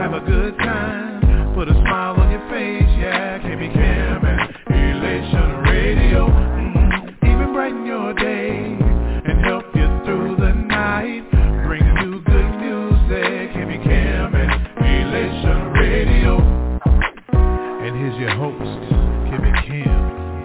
have a good time. Put a smile on your face, yeah. KB Cam and Elation Radio. Even brighten your day and help you through the night. Bring you good music. KB Cam and Elation Radio. And here's your host, KB Cam.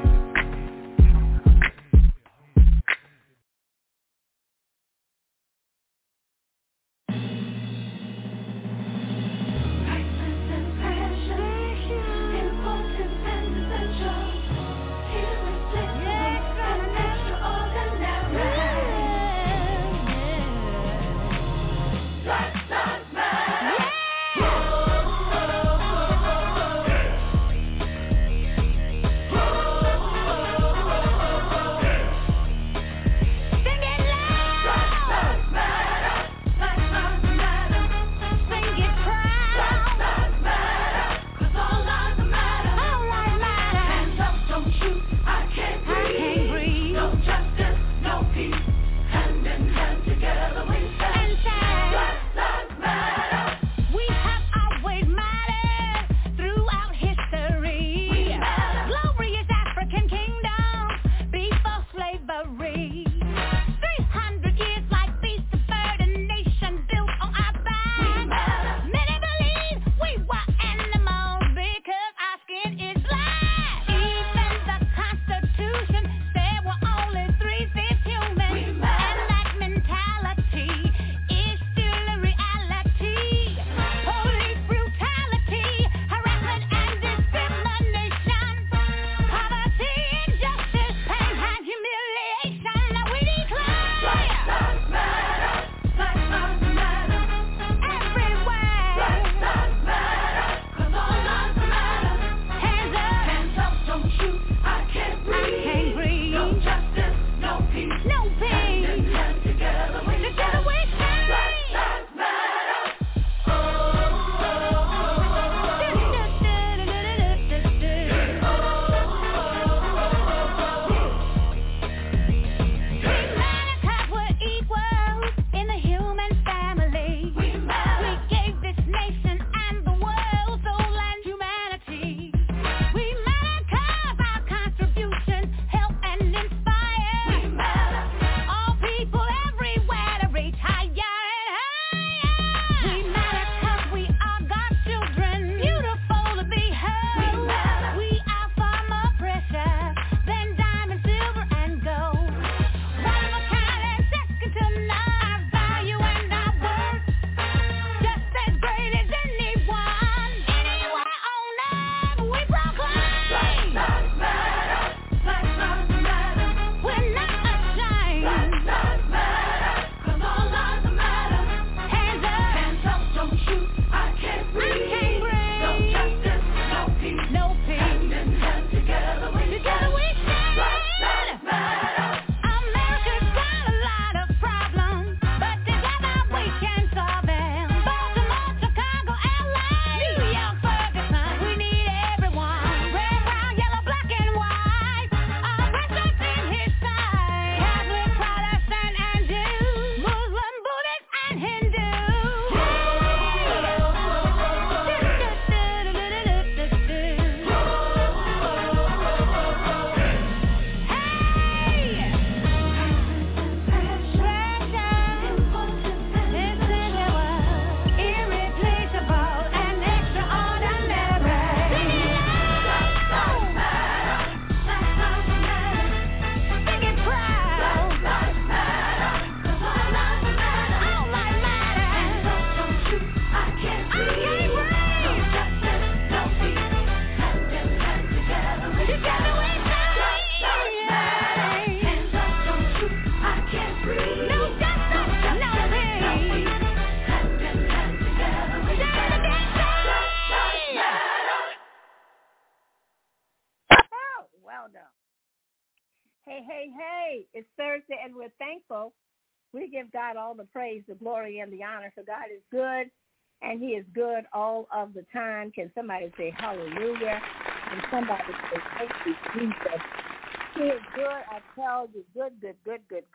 Hey, it's Thursday and we're thankful. We give God all the praise, the glory, and the honor. So God is good, and he is good all of the time. Can somebody say hallelujah? And somebody say thank you, Jesus. He is good, I tell you,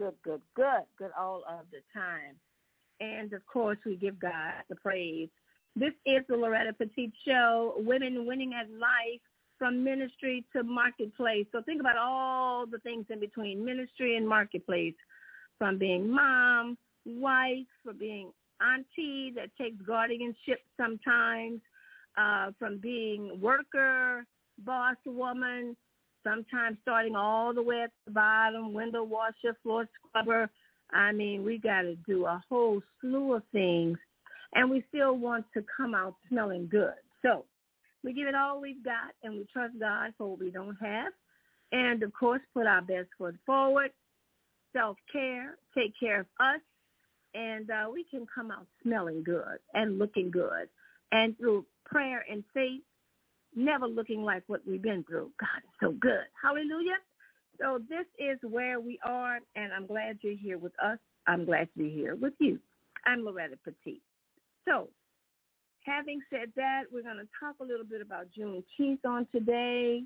good all of the time. And, of course, we give God the praise This is the Loretta Petite Show, Women Winning at Life, from ministry to marketplace. So think about all the things in between ministry and marketplace, from being mom, wife, for being auntie that takes guardianship sometimes, from being worker, boss woman, sometimes starting all the way at the bottom, window washer, floor scrubber. I mean, we got to do a whole slew of things, and we still want to come out smelling good. So we give it all we've got, and we trust God for what we don't have, and, of course, put our best foot forward, self-care, take care of us, and we can come out smelling good and looking good, and through prayer and faith, never looking like what we've been through. God is so good. Hallelujah. So this is where we are, and I'm glad you're here with us. I'm glad to be here with you. I'm Loretta Petite. So having said that, we're going to talk a little bit about Juneteenth on today.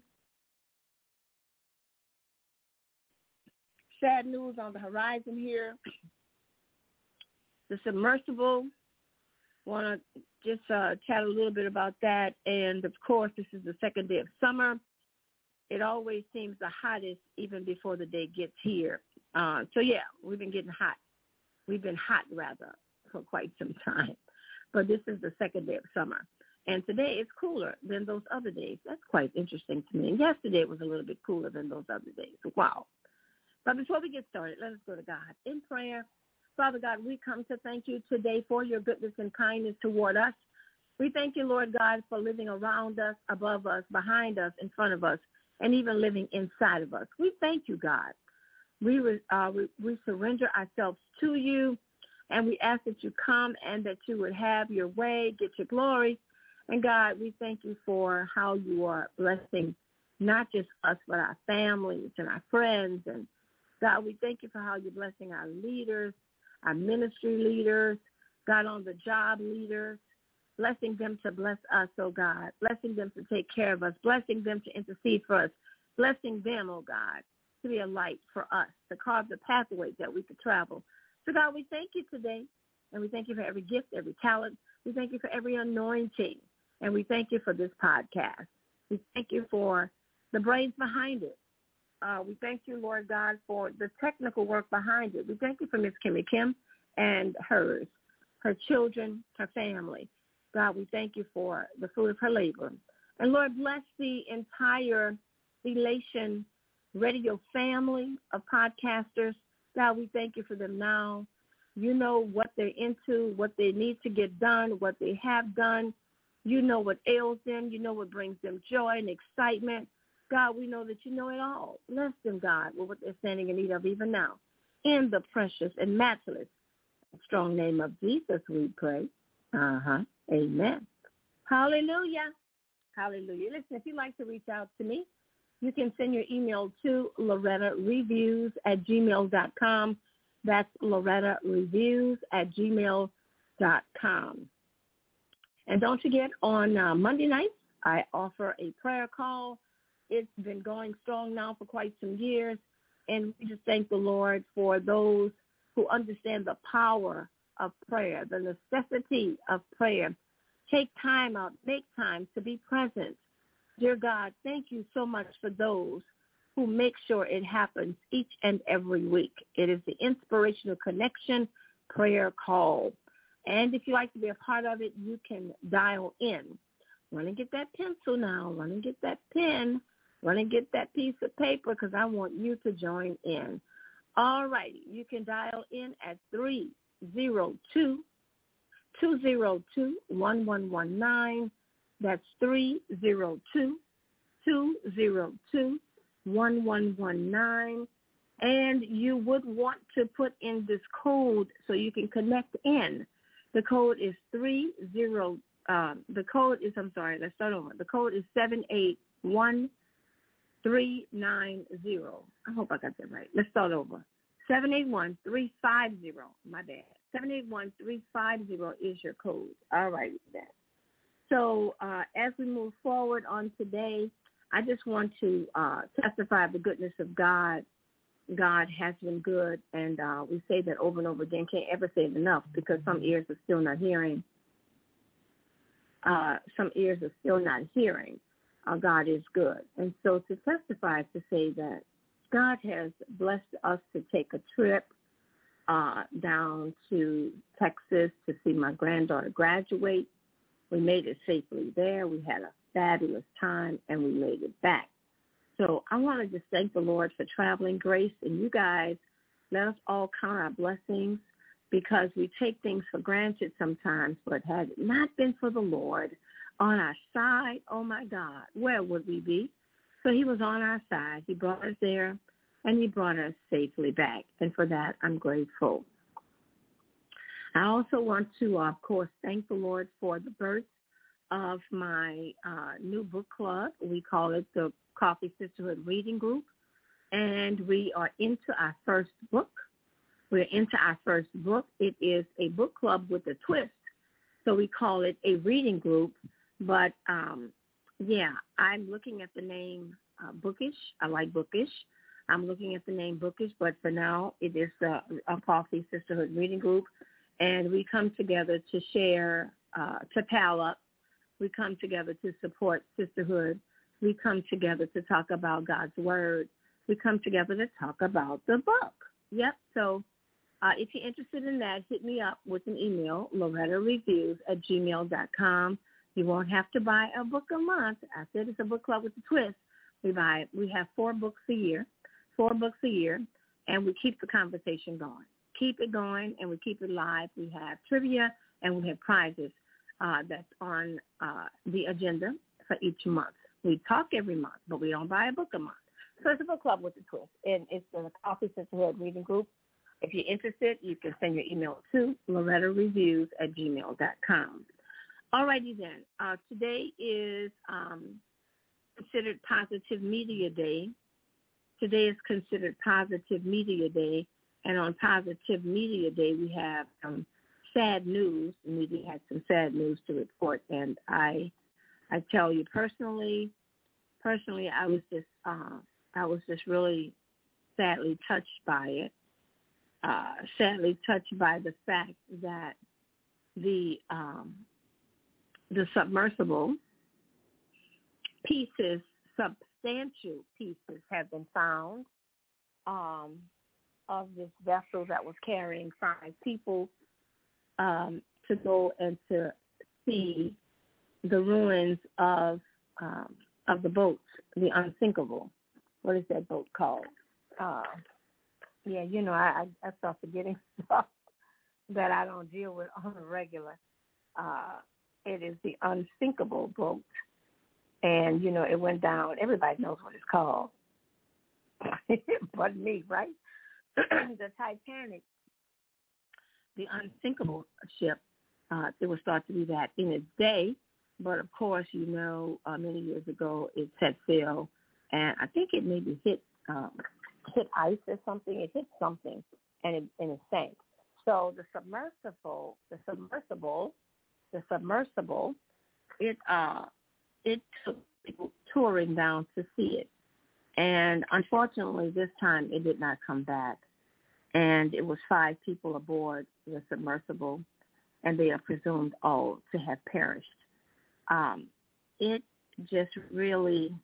Sad news on the horizon here. The submersible, want to just chat a little bit about that. And, of course, this is the second day of summer. It always seems the hottest even before the day gets here. So, yeah, we've been getting hot. We've been hot, rather, for quite some time. But this is the second day of summer. And today it's cooler than those other days. That's quite interesting to me. And yesterday it was a little bit cooler than those other days. Wow. But before we get started, let us go to God in prayer. Father God, we come to thank you today for your goodness and kindness toward us. We thank you, Lord God, for living around us, above us, behind us, in front of us, and even living inside of us. We thank you, God. We surrender ourselves to you, and we ask that you come and that you would have your way, get your glory. And, God, we thank you for how you are blessing not just us, but our families and our friends. And, God, we thank you for how you're blessing our leaders, our ministry leaders, God, on the job leaders, blessing them to bless us, oh God, blessing them to take care of us, blessing them to intercede for us, blessing them, oh God, to be a light for us, to carve the pathways that we could travel. So, God, we thank you today, and we thank you for every gift, every talent. We thank you for every anointing, and we thank you for this podcast. We thank you for the brains behind it. We thank you, Lord God, for the technical work behind it. We thank you for Miss Kimmy Kim and her children, her family. God, we thank you for the fruit of her labor. And, Lord, bless the entire Elation Radio family of podcasters. God, we thank you for them now. You know what they're into, what they need to get done, what they have done. You know what ails them. You know what brings them joy and excitement. God, we know that you know it all. Bless them, God, with what they're standing in need of even now. In the precious and matchless strong name of Jesus, we pray. Amen. Hallelujah. Hallelujah. Listen, if you'd like to reach out to me, you can send your email to LorettaReviews@gmail.com. That's LorettaReviews@gmail.com. And don't forget, on Monday nights, I offer a prayer call. It's been going strong now for quite some years, and we just thank the Lord for those who understand the power of prayer, the necessity of prayer. Take time out, make time to be present. Dear God, thank you so much for those who make sure it happens each and every week. It is the Inspirational Connection Prayer Call. And if you'd like to be a part of it, you can dial in. Run and get that pencil now. Run and get that pen. Run and get that piece of paper, because I want you to join in. All right. You can dial in at 302-202-1119. That's 302-202-1119. And you would want to put in this code so you can connect in. The code is The code is 781-390. I hope I got that right. Let's start over. 781-350. My bad. 781-350 is your code. All right, then. So as we move forward on today, I just want to testify of the goodness of God. God has been good, and we say that over and over again. Can't ever say it enough, because some ears are still not hearing. some ears are still not hearing. God is good. And so to testify to say that God has blessed us to take a trip down to Texas to see my granddaughter graduate. We made it safely there. We had a fabulous time, and we made it back. So I want to just thank the Lord for traveling grace, and you guys, let us all count our blessings, because we take things for granted sometimes, but had it not been for the Lord on our side, oh my God, where would we be? So he was on our side. He brought us there, and he brought us safely back, and for that I'm grateful. I also want to, of course, thank the Lord for the birth of my new book club. We call it the Coffee Sisterhood Reading Group, and we are into our first book. We're into our first book. It is a book club with a twist, so we call it a reading group. But, I'm looking at the name Bookish. I like Bookish. I'm looking at the name Bookish, but for now it is a Coffee Sisterhood Reading Group, and we come together to share, to pal up. We come together to support sisterhood. We come together to talk about God's Word. We come together to talk about the book. Yep, so if you're interested in that, hit me up with an email, LorettaReviews@gmail.com. You won't have to buy a book a month. I said it's a book club with a twist. We have 4 books a year, and we keep the conversation going. Keep it going, and we keep it live. We have trivia, and we have prizes that's on the agenda for each month. We talk every month, but we don't buy a book a month. So it's a book club with a twist, and it's the Coffee Sisterhood Reading Group. If you're interested, you can send your email to LorettaReviews@gmail.com. All righty then. Today is considered Positive Media Day. Today is considered Positive Media Day, and on Positive Media Day, we have some sad news. The media had some sad news to report, and I tell you personally, I was just really sadly touched by it. Sadly touched by the fact that the submersible pieces, substantial pieces, have been found of this vessel that was carrying 5 people to go and to see the ruins of the boat, the Unsinkable. What is that boat called? I start forgetting stuff that I don't deal with on a regular. It is the Unsinkable boat. And, it went down. Everybody knows what it's called. But me, right? The Titanic, the Unsinkable ship, it was thought to be that in its day. But, of course, many years ago it set sail. And I think it maybe hit ice or something. It hit something, and it sank. So the submersible, it took people touring down to see it. And unfortunately, this time it did not come back. And it was 5 people aboard the submersible, and they are presumed all to have perished. It just really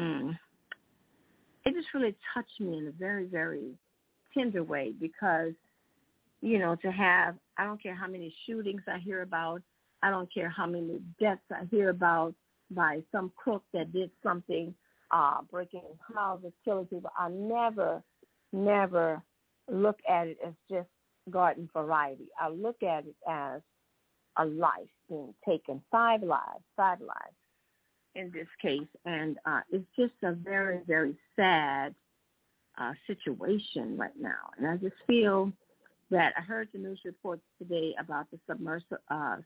touched me in a very, very tender way, because, to have, I don't care how many shootings I hear about, I don't care how many deaths I hear about by some crook that did something, breaking houses, killing people. I never look at it as just garden variety. I look at it as a life being taken, 5 lives in this case. And it's just a very, very sad situation right now. And I just feel that I heard the news reports today about the submersible.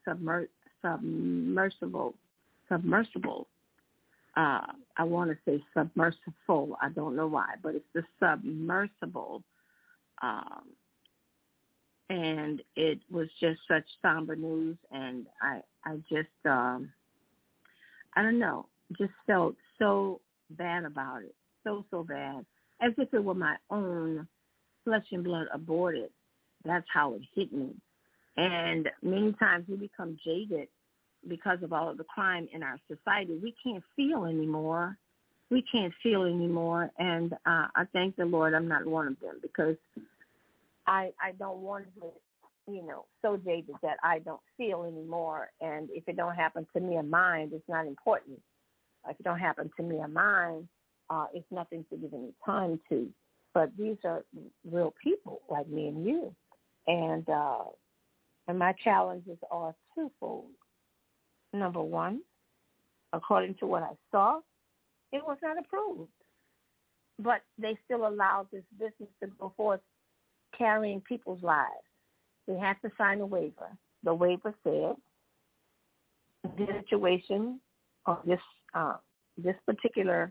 I want to say submersible. I don't know why, but it's the submersible. And it was just such somber news, and I just, I don't know, just felt so bad about it, so bad, as if it were my own flesh and blood aborted. That's how it hit me. And many times we become jaded because of all of the crime in our society, we can't feel anymore. We can't feel anymore. And I thank the Lord I'm not one of them, because I don't want to, so jaded that I don't feel anymore. And if it don't happen to me or mine, it's not important. If it don't happen to me or mine, it's nothing to give any time to. But these are real people like me and you. And my challenges are twofold. Number one, according to what I saw, it was not approved. But they still allowed this business to go forth, carrying people's lives. They had to sign a waiver. The waiver said the situation of this particular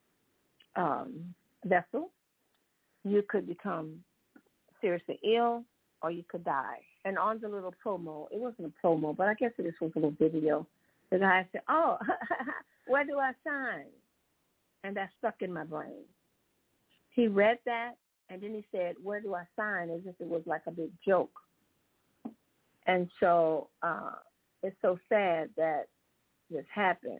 vessel, you could become seriously ill or you could die. And on the little promo, it wasn't a promo, but I guess it was a little video, the guy said, oh, where do I sign? And that stuck in my brain. He read that, and then he said, where do I sign, as if it was like a big joke. And so it's so sad that this happened.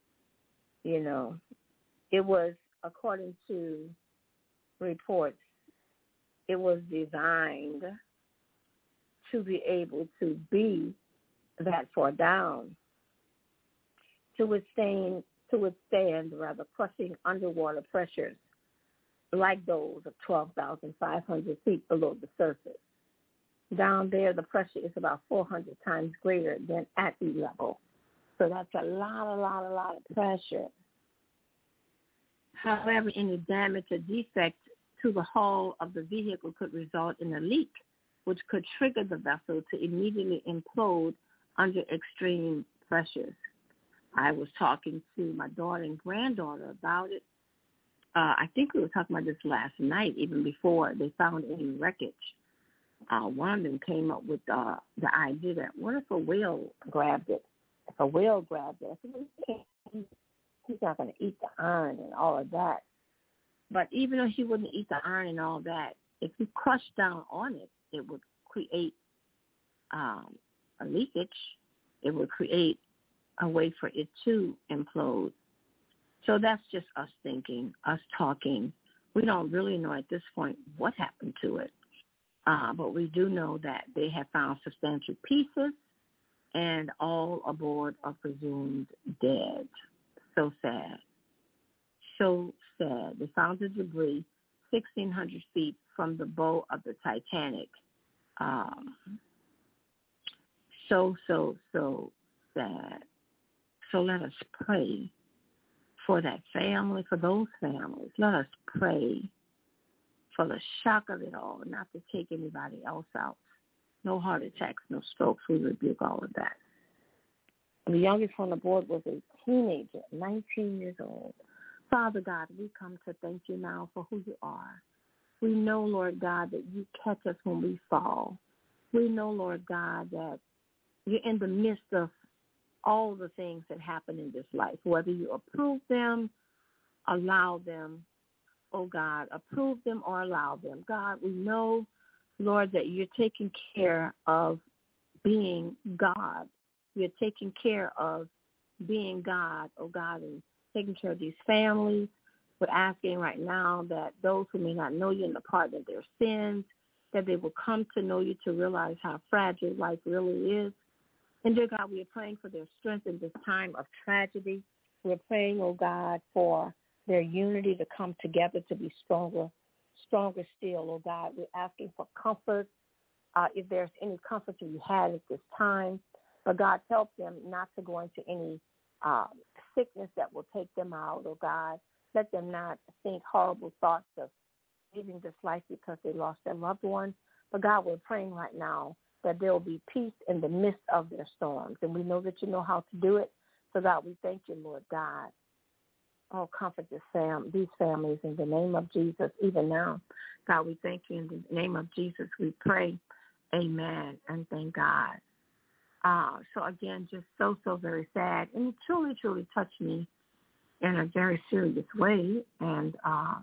It was, according to reports, it was designed to be able to be that far down, to withstand crushing underwater pressures like those of 12,500 feet below the surface. Down there, the pressure is about 400 times greater than at sea level. So that's a lot of pressure. However, any damage or defect to the hull of the vehicle could result in a leak, which could trigger the vessel to immediately implode under extreme pressures. I was talking to my daughter and granddaughter about it. I think we were talking about this last night, even before they found any wreckage. One of them came up with the idea that, what if a whale grabbed it? If a whale grabbed it, I said, he's not going to eat the iron and all of that. But even though he wouldn't eat the iron and all that, if you crushed down on it, it would create a leakage. It would create a way for it to implode. So that's just us thinking, us talking. We don't really know at this point what happened to it. But we do know that they have found substantial pieces, and all aboard are presumed dead. So sad. So sad. They found the debris 1,600 feet from the bow of the Titanic. So sad. So let us pray for that family, for those families. Let us pray for the shock of it all, not to take anybody else out. No heart attacks, no strokes. We rebuke all of that. The youngest on the board was a teenager, 19 years old. Father God, we come to thank you now for who you are. We know, Lord God, that you catch us when we fall. We know, Lord God, that you're in the midst of all the things that happen in this life, whether you approve them, allow them, oh God, approve them or allow them. God, we know, Lord, that you're taking care of being God. You're taking care of being God, oh God, and taking care of these families. We're asking right now that those who may not know you and the pardon of their sins, that they will come to know you, to realize how fragile life really is. And dear God, we are praying for their strength in this time of tragedy. We're praying, oh God, for their unity to come together to be stronger still, oh God. We're asking for comfort, if there's any comfort to be had at this time. But God, help them not to go into any sickness that will take them out, oh God. Let them not think horrible thoughts of leaving this life because they lost their loved one. But God, we're praying right now that there will be peace in the midst of their storms. And we know that you know how to do it. So God, we thank you, Lord God. Oh, comfort these families in the name of Jesus, even now. God, we thank you in the name of Jesus. We pray, amen, and thank God. So again, just so very sad. And it truly, truly touched me in a very serious way. And,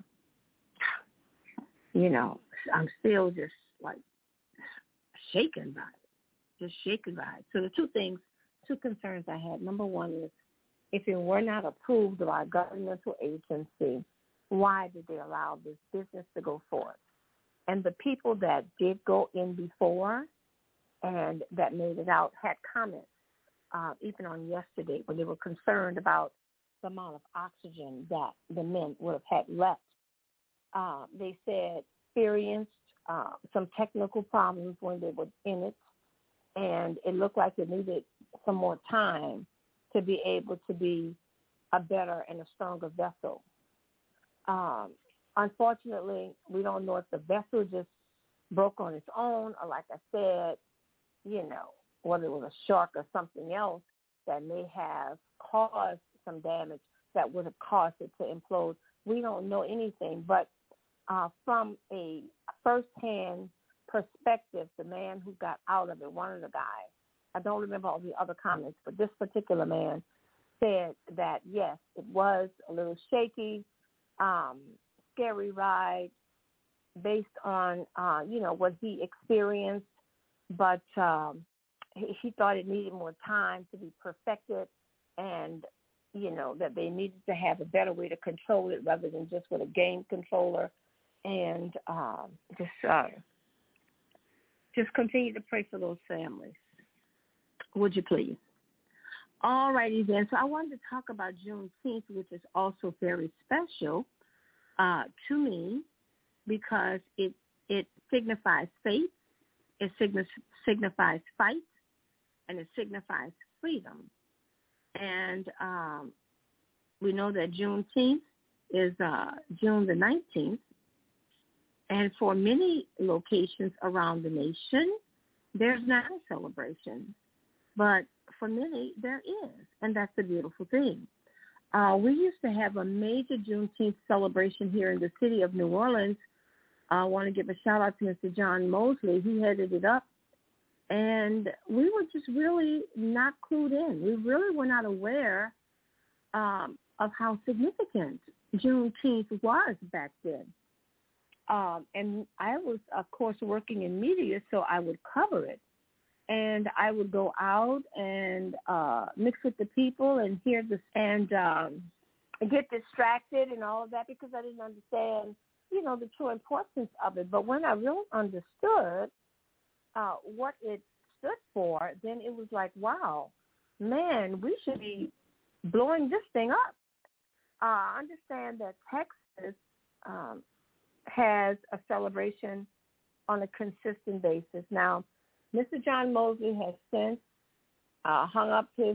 I'm still just like shaken by it, So the two things two concerns I had. Number one is, if it were not approved by a governmental agency, why did they allow this business to go forth? And the people that did go in before and that made it out had comments, even on yesterday, when they were concerned about the amount of oxygen that the men would have had left. They said experienced some technical problems when they were in it, and it looked like it needed some more time to be able to be a better and a stronger vessel. Unfortunately, we don't know if the vessel just broke on its own, or like I said, whether it was a shark or something else that may have caused some damage that would have caused it to implode. We don't know anything, but from a first-hand perspective, the man who got out of it, one of the guys, I don't remember all the other comments, but this particular man said that, yes, it was a little shaky, scary ride based on, what he experienced, but he thought it needed more time to be perfected, and, that they needed to have a better way to control it rather than just with a game controller, and just continue to pray for those families. Would you please? All righty then. So I wanted to talk about Juneteenth, which is also very special to me because it signifies faith, it signifies fight, and it signifies freedom. And we know that Juneteenth is June the 19th. And for many locations around the nation, there's not a celebration. But for many, there is, and that's a beautiful thing. We used to have a major Juneteenth celebration here in the city of New Orleans. I want to give a shout-out to Mr. John Mosley. He headed it up. And we were just really not clued in. We really were not aware of how significant Juneteenth was back then. And I was, of course, working in media, so I would cover it. And I would go out and mix with the people and hear this and get distracted and all of that because I didn't understand, the true importance of it. But when I really understood what it stood for, then it was like, wow, man, we should be blowing this thing up. I understand that Texas has a celebration on a consistent basis. Now, Mr. John Mosley has since hung up his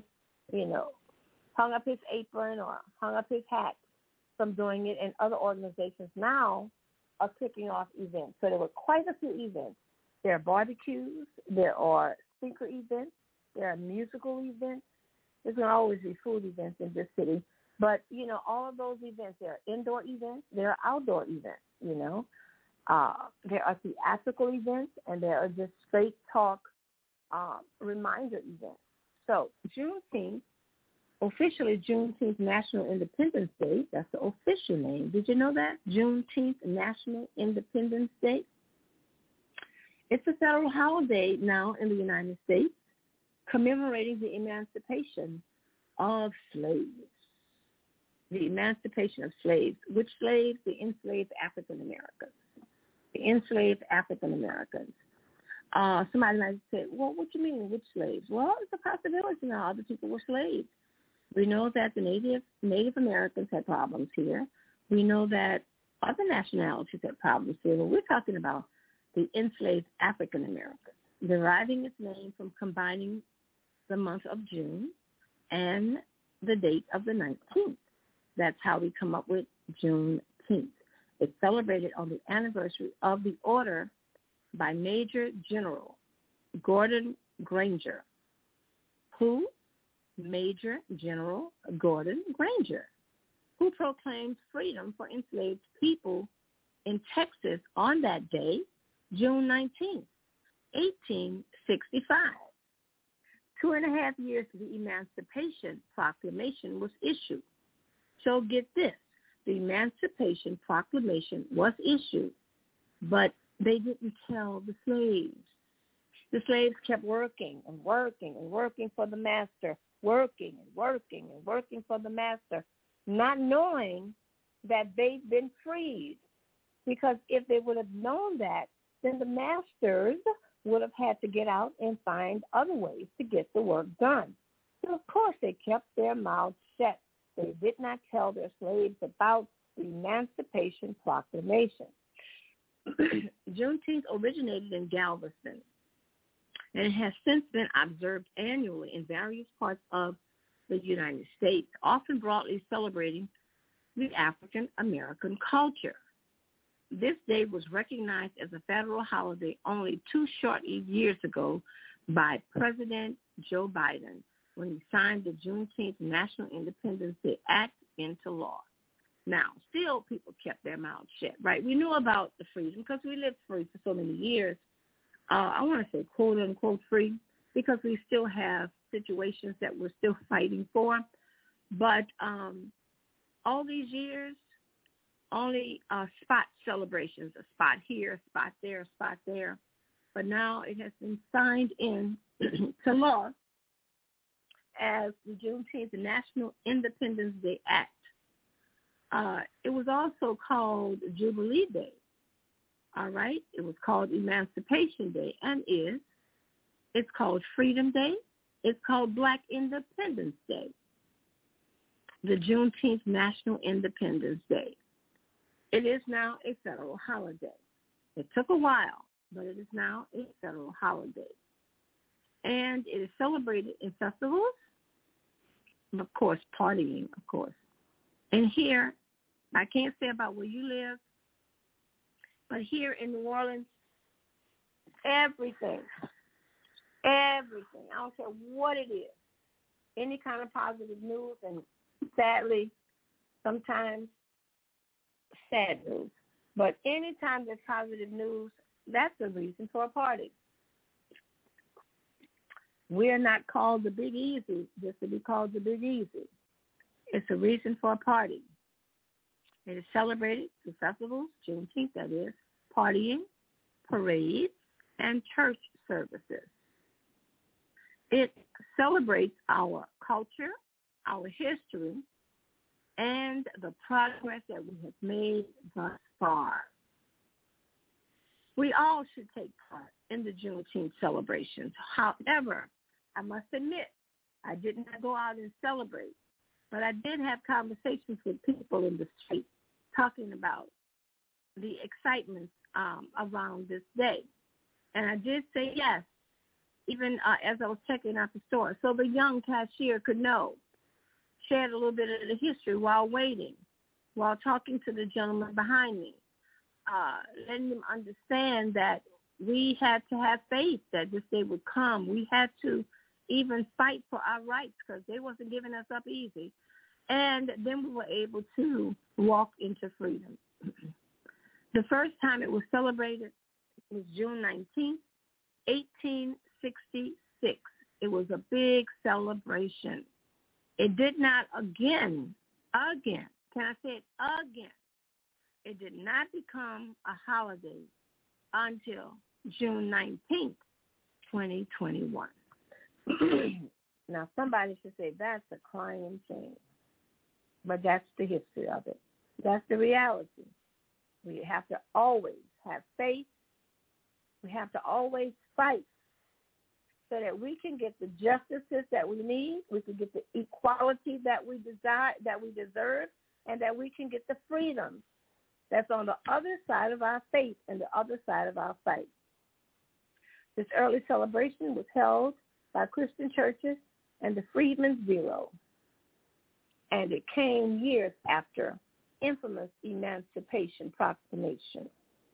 apron or hung up his hat from doing it, and other organizations now are kicking off events. So there were quite a few events. There are barbecues, there are speaker events, there are musical events. There's going to always be food events in this city. But, all of those events, there are indoor events, there are outdoor events, There are theatrical events, and there are just straight talk reminder events. So Juneteenth, officially Juneteenth National Independence Day, that's the official name. Did you know that? Juneteenth National Independence Day. It's a federal holiday now in the United States commemorating the emancipation of slaves. The emancipation of slaves. Which slaves? The enslaved African Americans. The enslaved African Americans. Somebody might say, well, what do you mean, which slaves? Well, it's a possibility now other people were slaves. We know that the Native Americans had problems here. We know that other nationalities had problems here. But we're talking about the enslaved African Americans, deriving its name from combining the month of June and the date of the 19th. That's how we come up with Juneteenth. It's celebrated on the anniversary of the order by Major General Gordon Granger. Who? Major General Gordon Granger, who proclaimed freedom for enslaved people in Texas on that day, June 19, 1865. 2.5 years to the Emancipation Proclamation was issued. So get this, the Emancipation Proclamation was issued, but they didn't tell the slaves. The slaves kept working and working and working for the master, working and working and working for the master, not knowing that they'd been freed. Because if they would have known that, then the masters would have had to get out and find other ways to get the work done. So, of course, they kept their mouths shut. They did not tell their slaves about the Emancipation Proclamation. Juneteenth originated in Galveston, and it has since been observed annually in various parts of the United States, often broadly celebrating the African American culture. This day was recognized as a federal holiday only 2 short years ago by President Joe Biden when he signed the Juneteenth National Independence Day Act into law. Now, still people kept their mouths shut, right? We knew about the freedom because we lived free for so many years. I want to say quote unquote free because we still have situations that we're still fighting for. But all these years, only spot celebrations, a spot here, a spot there, a spot there. But now it has been signed in to law as the Juneteenth National Independence Day Act. It was also called Jubilee Day, all right? It was called Emancipation Day and is. It's called Freedom Day. It's called Black Independence Day. The Juneteenth National Independence Day. It is now a federal holiday. It took a while, but it is now a federal holiday. And it is celebrated in festivals, and of course, partying, of course. And here, I can't say about where you live, but here in New Orleans, everything, I don't care what it is, any kind of positive news, and sadly, sometimes sad news, but anytime there's positive news, that's a reason for a party. We're not called the Big Easy just to be called the Big Easy. It's a reason for a party. It is celebrated through festivals, Juneteenth, that is, partying, parades, and church services. It celebrates our culture, our history, and the progress that we have made thus far. We all should take part in the Juneteenth celebrations. However, I must admit, I did not go out and celebrate, but I did have conversations with people in the street talking about the excitement around this day. And I did say yes, even as I was checking out the store, so the young cashier could know. Shared a little bit of the history while waiting, while talking to the gentleman behind me, letting them understand that we had to have faith that this day would come. We had to even fight for our rights because they wasn't giving us up easy. And then we were able to walk into freedom. The first time it was celebrated was June 19th, 1866. It was a big celebration. It did not again, can I say it again? It did not become a holiday until June 19th, 2021. Now, somebody should say that's a crying shame, but that's the history of it. That's the reality. We have to always have faith. We have to always fight so that we can get the justices that we need, we can get the equality that we desire, that we deserve, and that we can get the freedom that's on the other side of our faith and the other side of our fight. This early celebration was held by Christian churches and the Freedmen's Bureau, and it came years after infamous Emancipation Proclamation.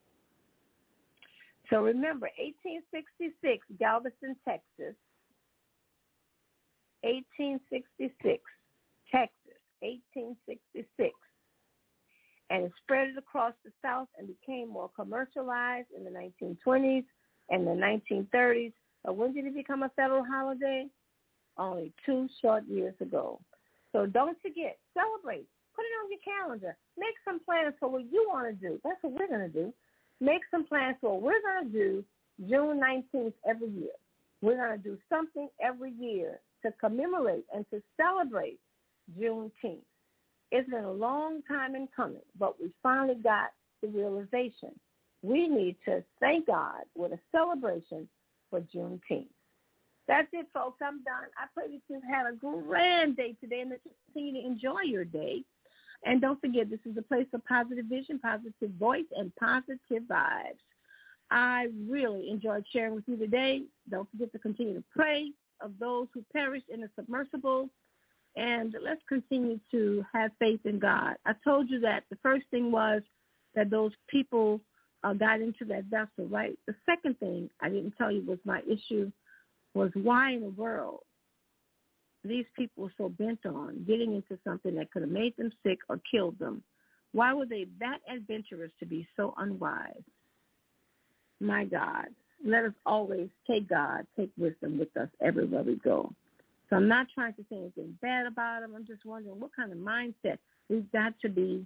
So remember, 1866, Galveston, Texas. 1866, Texas, 1866. And it spread it across the South and became more commercialized in the 1920s and the 1930s. But when did it become a federal holiday? Only 2 short years ago. So don't forget, celebrate. Put it on your calendar. Make some plans for what you want to do. That's what we're going to do. Make some plans for what we're going to do June 19th every year. We're going to do something every year to commemorate and to celebrate Juneteenth. It's been a long time in coming, but we finally got the realization. We need to thank God with a celebration for Juneteenth. That's it, folks. I'm done. I pray that you've had a grand day today and that you continue to enjoy your day. And don't forget, this is a place of positive vision, positive voice, and positive vibes. I really enjoyed sharing with you today. Don't forget to continue to pray of those who perished in the submersible. And let's continue to have faith in God. I told you that the first thing was that those people got into that vessel, right? The second thing I didn't tell you was my issue was why in the world these people were so bent on getting into something that could have made them sick or killed them. Why were they that adventurous to be so unwise? My God, let us always take God, take wisdom with us everywhere we go. So I'm not trying to say anything bad about them. I'm just wondering what kind of mindset. We've got to be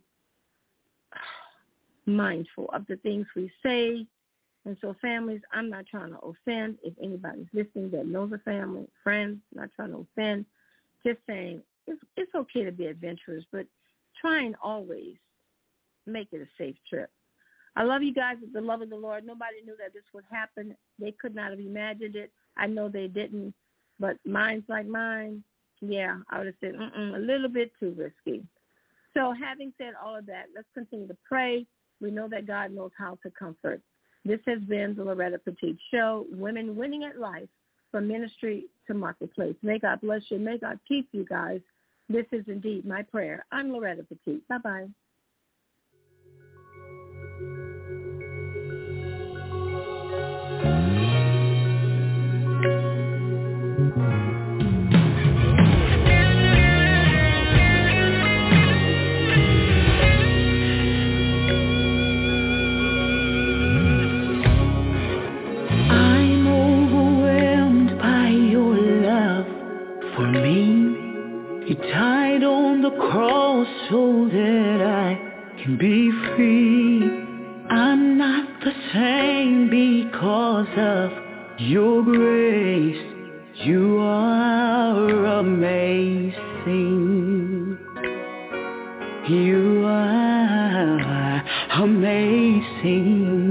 mindful of the things we say. And so families, I'm not trying to offend. If anybody's listening that knows a family, friends, not trying to offend, just saying it's okay to be adventurous, but try and always make it a safe trip. I love you guys with the love of the Lord. Nobody knew that this would happen. They could not have imagined it. I know they didn't. But minds like mine, yeah, I would have said, a little bit too risky. So having said all of that, let's continue to pray. We know that God knows how to comfort. This has been the Loretta Petite Show, Women Winning at Life, from ministry to marketplace. May God bless you. May God keep you guys. This is indeed my prayer. I'm Loretta Petite. Bye-bye. Died on the cross so that I can be free. I'm not the same because of your grace. You are amazing. You are amazing.